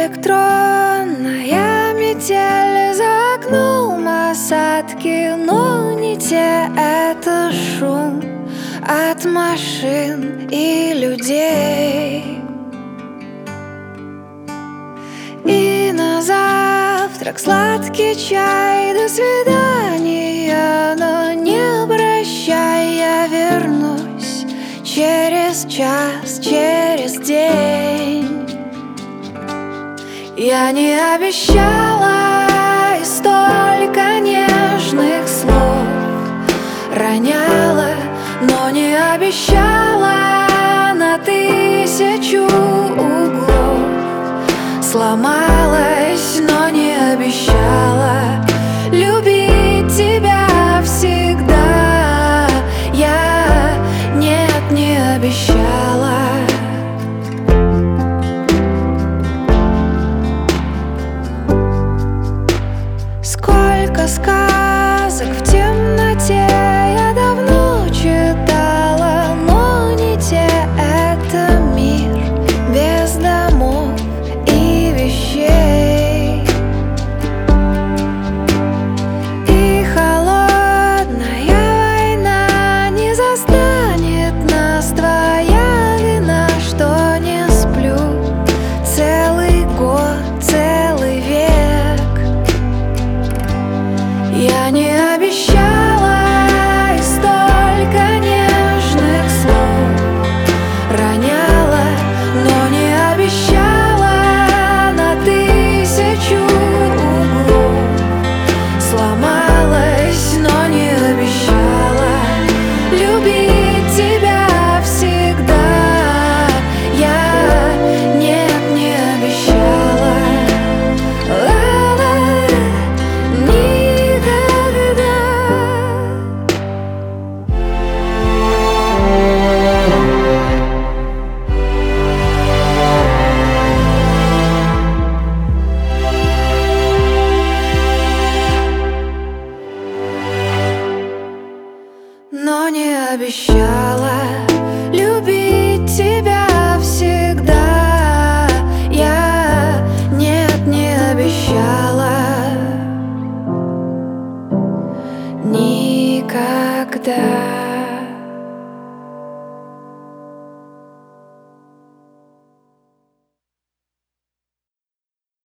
электронная метель за окном осадки, но не те, это шум от машин и людей. И на завтрак сладкий чай, до свидания, но не прощай, я вернусь через час, через день. Я не обещала и столько нежных слов роняла, но не обещала на 1000 углов. Сломалась, но не обещала любить тебя всегда. Я нет, не обещала. Сколько сказок в темноте я давно читала, но не те, это мир без домов и вещей. И холодная война не застанет нас, твоя вина, что не сплю целый год, целый век. Я не обещала и столько нежных слов роняла, но не обещала на 1000 углов. Сломалась, но не обещала любить тебя всегда. Я нет, не обещала. Но не обещала любить тебя всегда. Я нет, не обещала никогда.